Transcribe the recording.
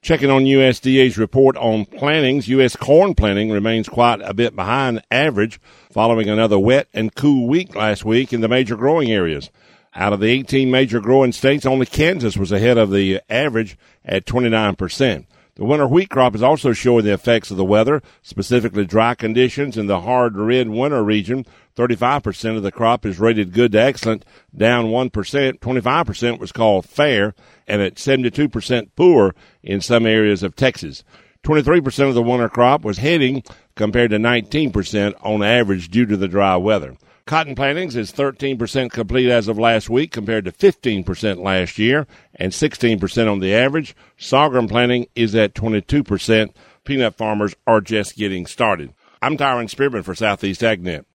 Checking on USDA's report on plantings, U.S. corn planting remains quite a bit behind average following another wet and cool week last week in the major growing areas. Out of the 18 major growing states, only Kansas was ahead of the average at 29%. The winter wheat crop is also showing the effects of the weather, specifically dry conditions in the hard red winter region. 35% of the crop is rated good to excellent, down 1%. 25% was called fair, and at 72% poor in some areas of Texas. 23% of the winter crop was heading compared to 19% on average due to the dry weather. Cotton plantings is 13% complete as of last week compared to 15% last year and 16% on the average. Sorghum planting is at 22%. Peanut farmers are just getting started. I'm Tyron Spearman for Southeast AgNet.